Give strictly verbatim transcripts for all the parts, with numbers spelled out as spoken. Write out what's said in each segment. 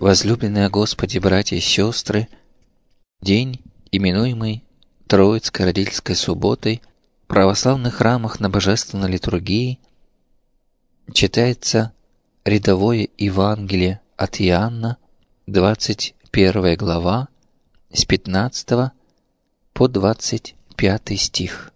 Возлюбленные Господи, братья и сестры, день, именуемый Троицкой родительской субботой, в православных храмах на божественной литургии читается рядовое Евангелие от Иоанна, двадцать первая глава, с пятнадцатого по двадцать пятый стих.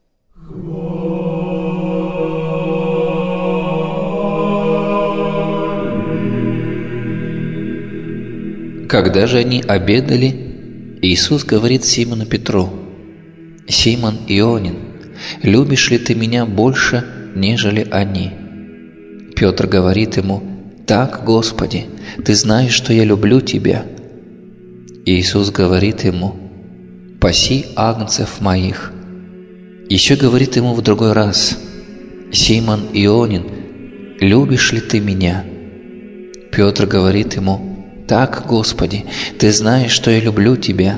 Когда же они обедали, Иисус говорит Симону Петру: «Симон Ионин, любишь ли ты меня больше, нежели они?» Петр говорит ему: «Так, Господи, ты знаешь, что я люблю тебя». Иисус говорит ему: «Паси агнцев моих». Еще говорит ему в другой раз: «Симон Ионин, любишь ли ты меня?» Петр говорит ему: «Так, Господи, ты знаешь, что я люблю тебя».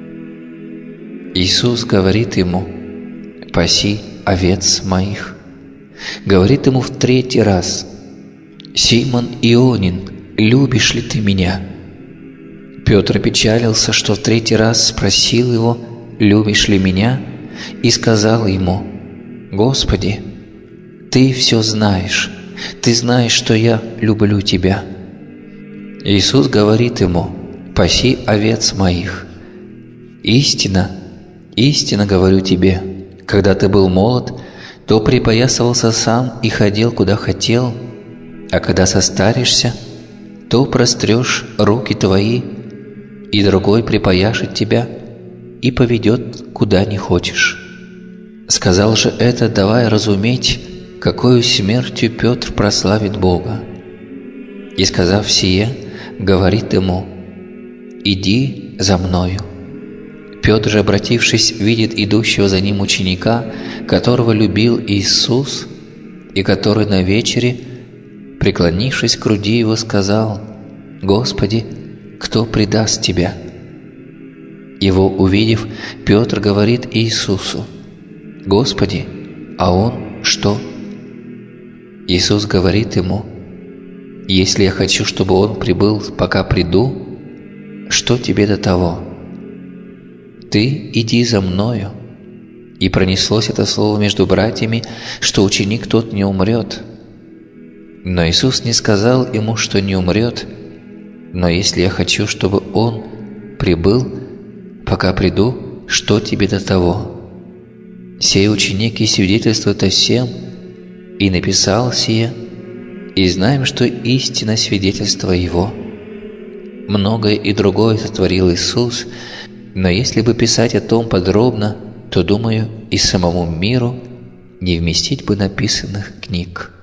Иисус говорит ему: «Паси овец моих». Говорит ему в третий раз: «Симон Ионин, любишь ли ты меня?» Петр опечалился, что в третий раз спросил его: «Любишь ли меня?» и сказал ему: «Господи, ты все знаешь, ты знаешь, что я люблю тебя». Иисус говорит ему: «Паси овец моих». «Истина, истинно говорю тебе, когда ты был молод, то припоясывался сам и ходил, куда хотел, а когда состаришься, то прострешь руки твои, и другой припояшет тебя и поведет, куда не хочешь». Сказал же это, давая разуметь, какою смертью Петр прославит Бога. И, сказав сие, говорит ему: «Иди за мною». Петр же, обратившись, видит идущего за ним ученика, которого любил Иисус, и который на вечере, преклонившись к груди его, сказал: «Господи, кто предаст тебя?» Его увидев, Петр говорит Иисусу: «Господи, а он что?» Иисус говорит ему: «Если я хочу, чтобы он прибыл, пока приду, что тебе до того? Ты иди за мною». И пронеслось это слово между братьями, что ученик тот не умрет. Но Иисус не сказал ему, что не умрет, но если я хочу, чтобы он прибыл, пока приду, что тебе до того? Сей ученик и свидетельствует о сем, и написал сие, и знаем, что истинно свидетельство его. Многое и другое сотворил Иисус, но если бы писать о том подробно, то, думаю, и самому миру не вместить бы написанных книг.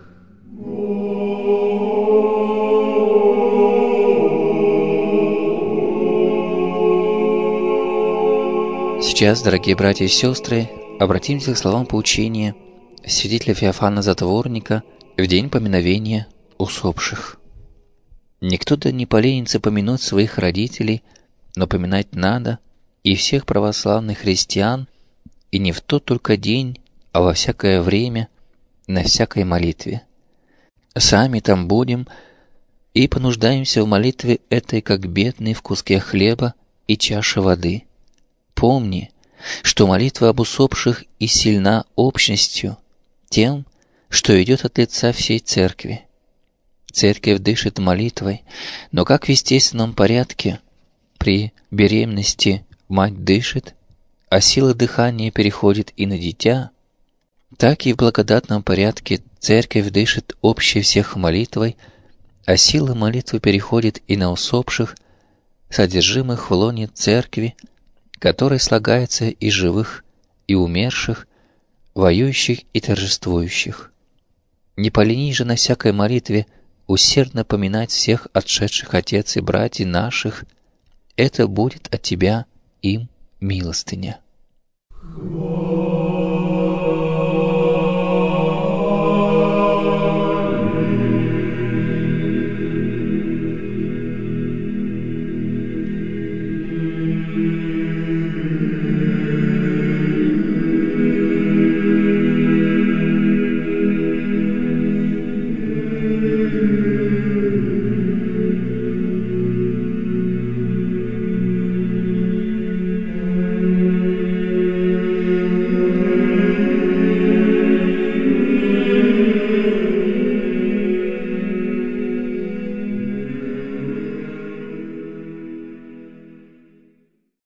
Сейчас, дорогие братья и сестры, обратимся к словам поучения святителя Феофана Затворника в день поминовения усопших. «Никто да не поленится помянуть своих родителей, но поминать надо и всех православных христиан, и не в тот только день, а во всякое время, на всякой молитве. Сами там будем и понуждаемся в молитве этой, как бедный в куске хлеба и чаше воды. Помни, что молитва об усопших и сильна общностью, тем, что идет от лица всей Церкви. Церковь дышит молитвой, но как в естественном порядке при беременности мать дышит, а сила дыхания переходит и на дитя, так и в благодатном порядке Церковь дышит общей всех молитвой, а сила молитвы переходит и на усопших, содержимых в лоне Церкви, который слагается из живых и умерших, воюющих и торжествующих. Не поленись же на всякой молитве усердно поминать всех отшедших отец и братьев наших, это будет от тебя им милостыня». Thank you.